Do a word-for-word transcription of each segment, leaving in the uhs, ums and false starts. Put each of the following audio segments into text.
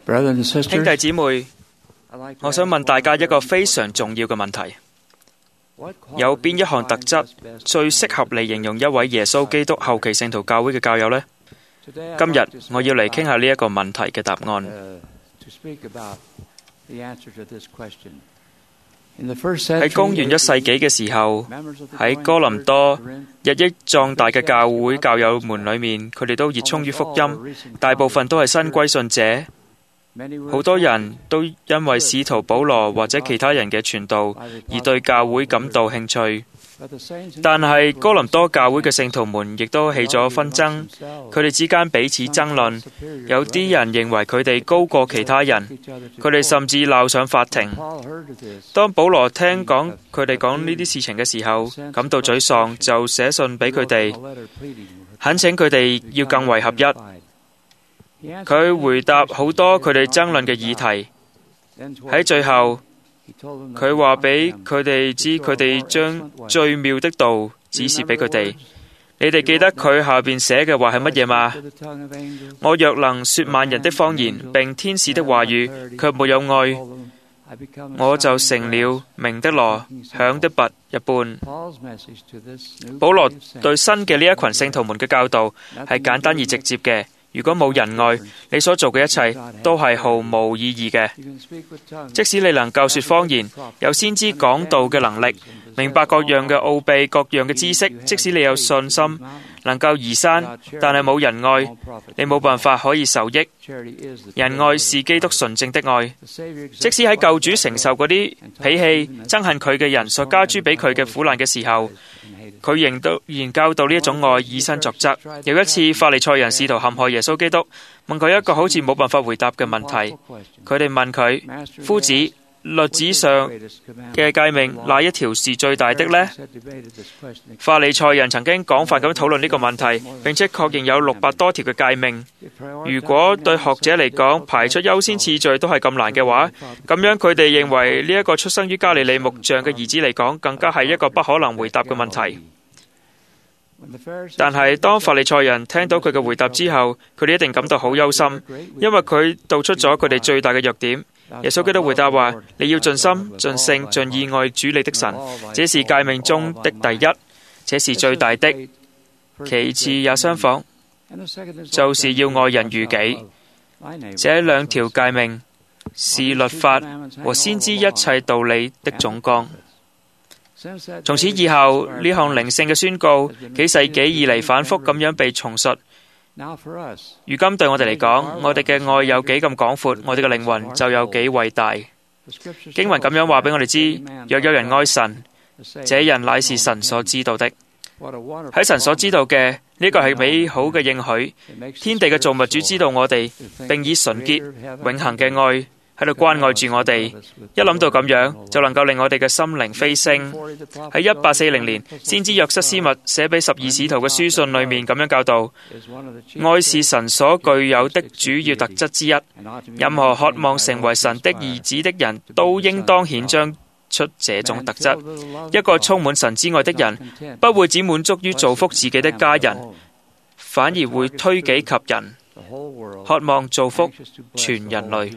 兄弟姊妹，我想問大家一個非常重要嘅問題：有邊一項特質最適合嚟形容一位耶穌基督後期聖徒教會嘅教友呢？今日我要嚟傾下呢一個問題嘅答案。喺公元一世紀嘅時候，喺哥林多日益壯大嘅教會教友們裏面，佢哋都熱衷於福音，大部分都係新歸信者。好多人都因為使徒保羅或者其他人嘅傳道而對教會感到興趣，但係哥林多教會嘅聖徒們亦都起咗紛爭，佢哋之間彼此爭論，有啲人認為佢哋高過其他人，佢哋甚至鬧上法庭。當保羅聽講佢哋講呢啲事情嘅時候，感到沮喪，就寫信俾佢哋，懇請佢哋要更為合一。佢回答好多佢哋爭論嘅議題，喺最後佢話俾佢哋知，佢哋將最妙的道指示俾佢哋。你哋記得佢下邊寫嘅話係乜嘢嗎？我若能說萬人的方言並天使的話語，卻沒有愛，我就成了鳴的鑼、響的鈸一般。保羅對新嘅呢一群聖徒們嘅教導係簡單而直接嘅。如果冇仁愛，你所做嘅一切都係毫無意義嘅。即使你能夠說方言，有先知講道嘅能力，明白各樣嘅奧秘、各樣嘅知識，即使你有信心，能夠移山，但係冇仁愛，你冇辦法可以受益。仁愛是基督純正的愛。即使喺救主承受嗰啲脾氣、憎恨佢嘅人所加諸俾佢嘅苦難嘅時候，佢仍都仍教導呢一種愛以身作則。有一次，法利賽人試圖陷害耶穌基督，問佢一個好似冇辦法回答嘅問題。佢哋問佢：夫子，律旨上嘅誡命，哪一條是最大的呢？法利賽人曾經廣泛咁討論呢個問題，並且確認有六百多條嘅誡命。如果對學者嚟講排出優先次序都係咁難嘅話，咁樣佢哋認為呢一個出生於加利利木匠嘅兒子嚟講，更加係一個不可能回答嘅問題。但係當法利賽人聽到佢嘅回答之後，佢哋一定感到好憂心，因為佢道出咗佢哋最大嘅弱點。耶穌基督回答話：你要盡心、盡性、盡意愛主你的神，這是誡命中的第一，這是最大的。其次也相仿，就是要愛人如己。這兩條誡命是律法和先知一切道理的總綱。從此以後，呢項靈性嘅宣告，幾世紀以嚟反覆咁樣被重述。如今對我哋嚟講，我哋嘅愛有幾咁廣闊，我哋嘅靈魂就有幾偉大。經文咁樣話俾我哋知：若有人愛神，這人乃是神所知道的。喺神所知道嘅呢個係美好嘅應許。天地嘅造物主知道我哋，並以純潔、永恆嘅愛喺度關愛住我哋。一諗到咁樣，就能夠令我哋嘅心靈飛升。喺一八四零年，先知約瑟斯密寫俾十二使徒嘅書信裏面咁樣教導：愛是神所具有的主要特質之一。任何渴望成為神的兒子的人都應當顯彰出這種特質。一個充滿神之愛的人，不會只滿足於造福自己的家人，反而會推己及人，渴望造福全人類。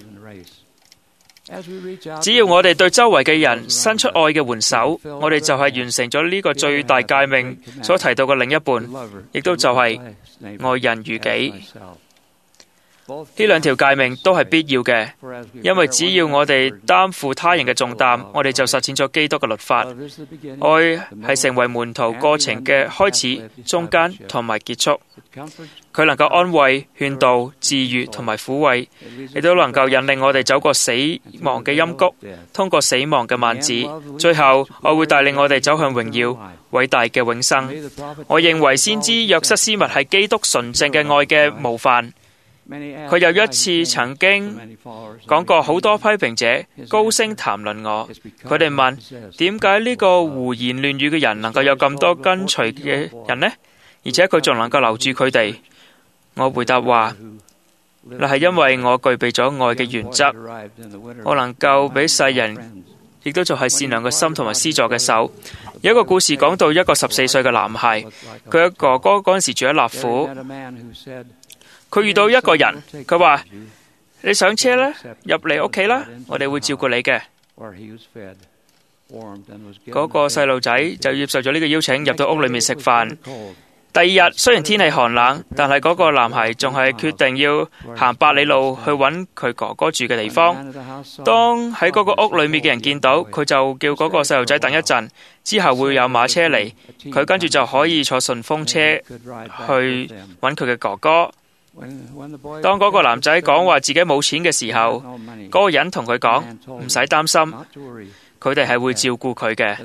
只要我哋對周圍嘅人伸出愛嘅援手，我哋就係完成咗呢個最大誡命所提到嘅另一半，亦都就係愛人如己。呢兩條誡命都係必要嘅，因為只要我哋擔負他人嘅重擔，我哋就實踐咗基督嘅律法。愛係成為門徒過程嘅開始、中間同埋結束。佢能夠安慰、勸導、治癒同埋撫慰，亦都能夠引領我哋走過死亡嘅陰谷，通過死亡嘅幔子。最後，愛會帶領我哋走向榮耀、偉大嘅永生。我認為先知約瑟斯密係基督純正嘅愛嘅模範。佢有一次曾經講過，好多批評者高聲談論我。佢哋問：點解呢個胡言亂語嘅人能夠有咁多跟隨嘅人呢？而且佢仲能夠留住佢哋？我回答話：那係因為我具備咗愛嘅原則，我能夠俾世人，亦都就係善良嘅心同埋施助嘅手。有一個故事講到一個十四歲嘅男孩，佢嘅哥哥嗰陣時住喺納府，佢遇到一個人，佢話： 你上車啦，入嚟屋企啦，我哋會照顧你嘅。嗰個細路仔就接受咗呢個邀請，入到屋裏面食飯。第二日雖然天氣寒冷，但係嗰個男孩仲係決定要行百里路去揾佢哥哥住嘅地方。當喺嗰個屋裏面嘅人見到，佢就叫嗰個細路仔等一陣，之後會有馬車嚟，佢跟住就可以坐順風車去揾佢嘅哥哥。當嗰個男仔講話自己冇錢嘅時候，嗰個人同佢講唔使擔心，佢哋係會照顧佢嘅。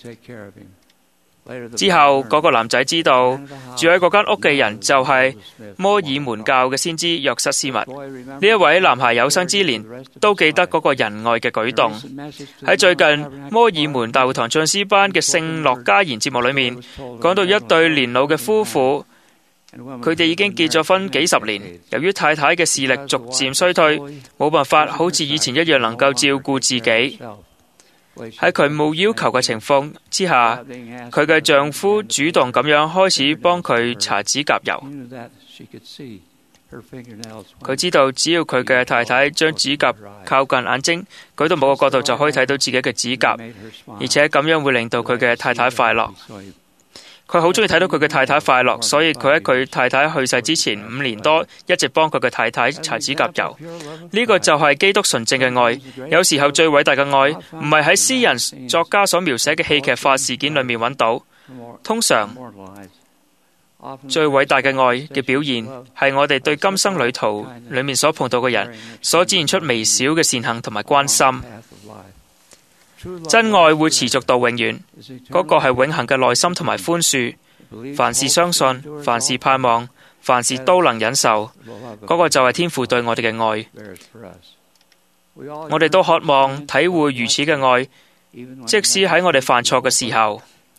之後嗰個男仔知道住喺嗰間屋嘅人就係摩爾門教嘅先知約瑟斯密。呢一位男孩有生之年都記得嗰個仁愛嘅舉動。喺最近摩爾門大會堂唱詩班嘅聖樂家言節目裏面，講到一對年老嘅夫婦，佢哋已經結咗婚幾十年，由於太太嘅視力逐漸衰退，冇辦法好似以前一樣能夠照顧自己。喺佢冇要求嘅情況之下，佢嘅丈夫主動咁樣開始幫佢搽指甲油。佢知道只要佢嘅太太將指甲靠近眼睛，舉到某個角度就可以睇到自己嘅指甲，而且咁樣會令到佢嘅太太快樂。佢好中意睇到佢嘅太太快樂，所以佢喺佢太太去世之前五年多，一直幫佢嘅太太搽指甲油。呢個就係基督純正嘅愛。有時候最偉大嘅愛，唔係喺詩人作家所描寫嘅戲劇化事件裏面揾到。通常最偉大嘅愛嘅表現，係我哋對今生旅途裏面所碰到嘅人，所展現出微小嘅善行同埋關心。真愛會持續到永遠，嗰個係永恆嘅耐心同埋寬恕。凡事相信，凡事盼望，凡事都能忍受，嗰個就係天父對我哋嘅愛。我哋都渴望體會如此嘅愛，即使喺我哋犯錯嘅時候。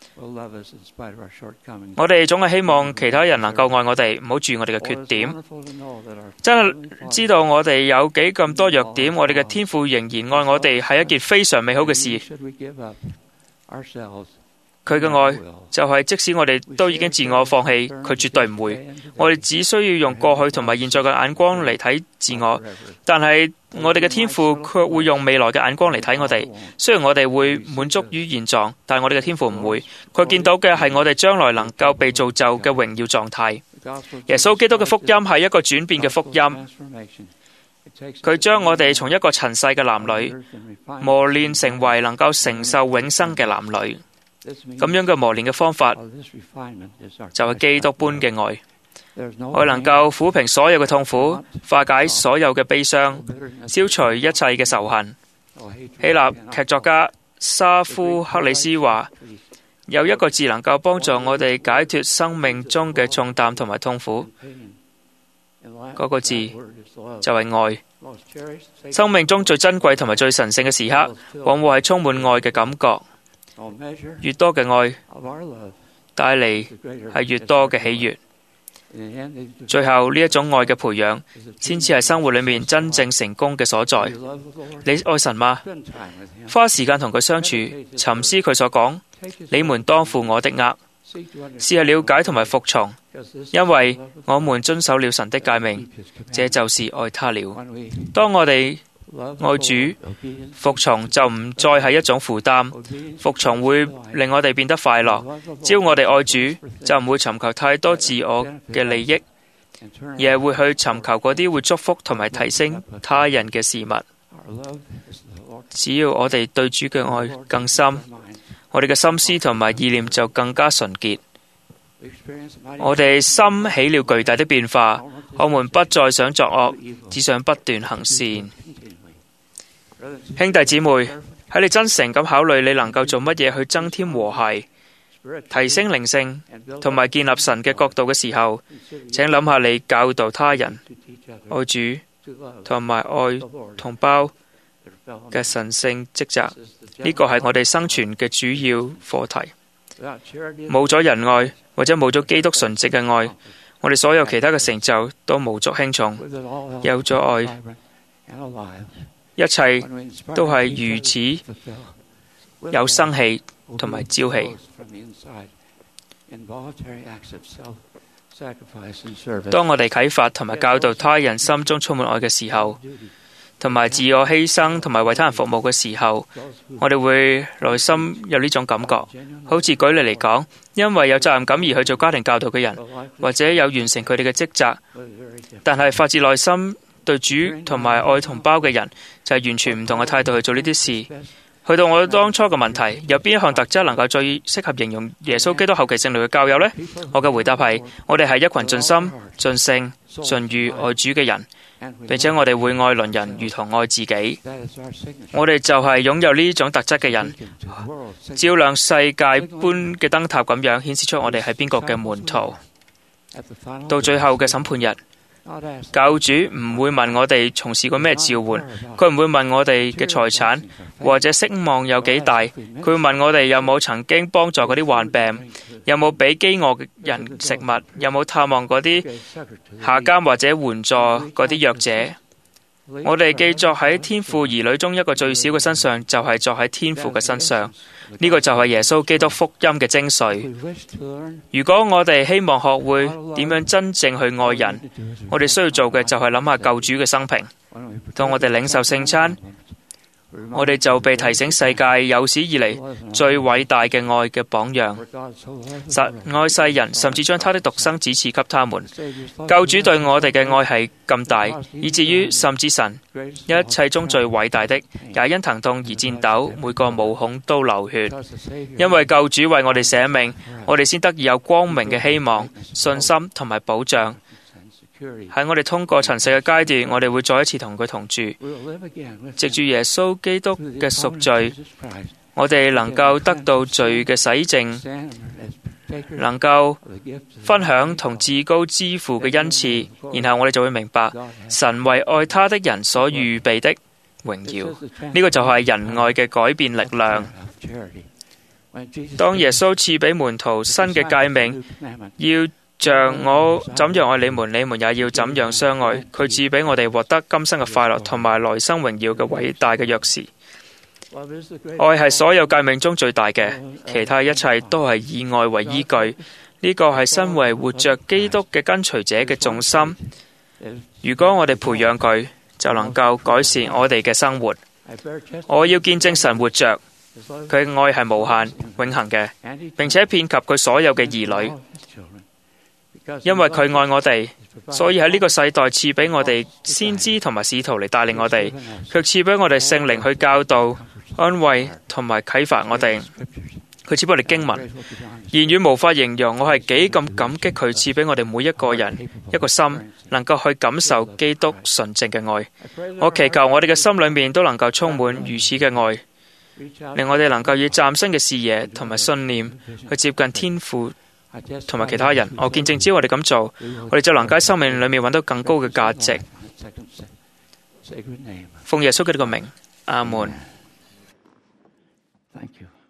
我哋總係希望其他人能夠愛我哋，唔好注意我哋嘅缺點。真係知道我哋有幾咁多弱點，我哋嘅天父仍然愛我哋，係一件非常美好嘅事。佢嘅愛就係即使我哋都已經自我放棄，佢絕對唔會。我哋只需要用過去同埋現在嘅眼光嚟睇自我，但係我哋嘅天父卻會用未來嘅眼光嚟睇我哋。雖然我哋會滿足於現狀，但係我哋嘅天父唔會。佢見到嘅係我哋將來能夠被造就嘅榮耀狀態。耶穌基督嘅福音係一個轉變嘅福音。佢將我哋從一個塵世嘅男女磨練成為能夠承受永生嘅男女。咁樣嘅磨練嘅方法就係基督般嘅愛，愛能夠撫平所有嘅痛苦，化解所有嘅悲傷，消除一切嘅仇恨。希臘劇作家沙夫克里斯話，有一個字能夠幫助我哋解脫生命中嘅重擔同埋痛苦，嗰個字就係愛。生命中最珍貴同埋最神聖嘅時刻，往往係充滿愛嘅感覺。越多嘅愛帶嚟係越多嘅喜悅。最後呢一種愛嘅培養，先至係生活裏面真正成功嘅所在。你愛神嗎？花時間同佢相處，沉思佢所講，你們當負我的軛，試下了解同埋服從，因為我們遵守了神的誡命，這就是愛他了。當我哋愛主，服從就唔再係一種負擔，服從會令我哋變得快樂。只要我哋愛主，就唔會尋求太多自我嘅利益，而係會去尋求嗰啲會祝福同埋提升他人嘅事物。只要我哋對主嘅愛更深，我哋嘅心思同埋意念就更加純潔。我哋心起了巨大的變化，我們不再想作惡，只想不斷行善。兄弟姊妹，喺你真誠咁考慮你能夠做乜嘢去增添和諧、提升靈性同埋建立神嘅國度嘅時候，請諗下你教導他人、愛主同埋愛同胞嘅神聖職責。呢個係我哋生存嘅主要課題。冇咗仁愛或者冇咗基督純正嘅愛，我哋所有其他嘅成就都無足輕重。有咗愛，一切都係如此有生氣同埋朝氣。 當我哋啟發同埋教導他人心中充滿愛嘅時候，同埋自我犧牲同埋為他人服務嘅時候，我哋會內心有呢種感覺。好似舉例嚟講，因為有責任感而去做家庭教導嘅人，或者有完成佢哋嘅職責，但係發自內心對主同埋愛同胞嘅人，就係完全唔同嘅態度去做呢啲事。去到我當初嘅問題，有邊一項特質能夠最適合形容耶穌基督後期聖類嘅教友呢？我嘅回答係：我哋係一群盡心、盡性、盡意愛主嘅人，並且我哋會愛鄰人如同愛自己。我哋就係擁有呢種特質嘅人，照亮世界般嘅燈塔咁樣，顯示出我哋係邊個嘅門徒。到最後嘅審判日，教主唔會問我哋從事過咩召喚，佢唔會問我哋嘅財產或者聲望有幾大，佢會問我哋有冇曾經幫助嗰啲患病，有冇俾飢餓嘅人食物，有冇探望嗰啲下監或者援助嗰啲弱者。我哋記作喺天父兒女中一個最小嘅身上，就係作喺天父嘅身上。呢個就係耶穌基督福音嘅精髓。如果我哋希望學會點樣真正去愛人，我哋需要做嘅就係諗下救主嘅生平。當我哋領受聖餐，我哋就被提醒世界有史以嚟最偉大嘅愛嘅榜樣。神愛世人，甚至將他的獨生子賜給他們。救主對我哋嘅愛係咁大，以至於甚至神一切中最偉大的，也因疼痛而顫抖，每個毛孔都流血。因為救主為我哋捨命，我哋先得以有光明嘅希望、信心同埋保障。喺我哋通過塵世嘅階段，我哋會再一次同佢同住。藉住耶穌基督嘅贖罪，我哋能夠得到罪嘅洗淨，能夠分享同至高之父嘅恩賜，然後我哋就會明白神為愛他的人所預備的榮耀。呢個就係仁愛嘅改變力量。當耶穌賜俾門徒新嘅誡命，要像我怎樣愛你們，你們也要怎樣相愛。佢賜俾我哋獲得今生嘅快樂同埋來生榮耀嘅偉大嘅鑰匙。愛係所有誡命中最大嘅，其他一切都係以愛為依據。呢個係身為活着基督嘅跟隨者嘅重心。如果我哋培養佢，就能夠改善我哋嘅生活。我要見證神活着，佢嘅愛係無限、永恆嘅，並且遍及佢所有嘅兒女。因為佢愛我哋，所以喺呢個世代賜俾我哋先知同埋使徒嚟帶領我哋，卻賜俾我哋聖靈去教導、安慰同埋啟發我哋。佢賜俾我哋經文，言語無法形容我係幾咁感激佢賜俾我哋每一個人一個心，能夠去感受基督純正嘅愛。我祈求我哋嘅心裏面都能夠充滿如此嘅愛，令我哋能夠以嶄新嘅視野同埋信念去接近天父同埋其他人。我見證只要我哋咁做，我哋就能夠喺生命裏面揾到更高嘅價值。奉耶穌基督嘅名，阿門。Thank you.